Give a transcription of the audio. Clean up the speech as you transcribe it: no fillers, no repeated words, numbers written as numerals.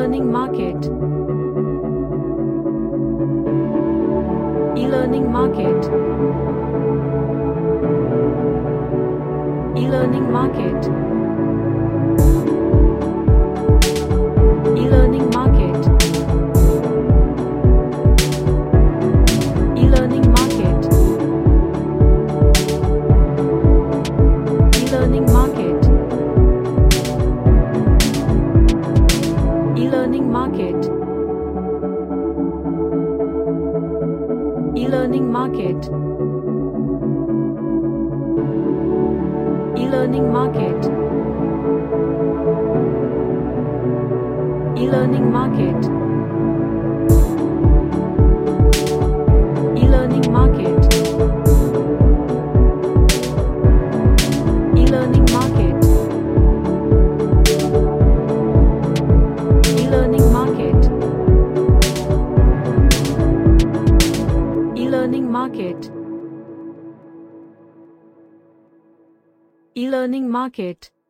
E-learning market. E-learning market. E-learning market. E-learning market. E-learning market. E-learning market. E-learning market. E-learning market. E-learning market. E-learning market. E-learning market. E-learning market. E-learning market. E-learning market. E-learning market.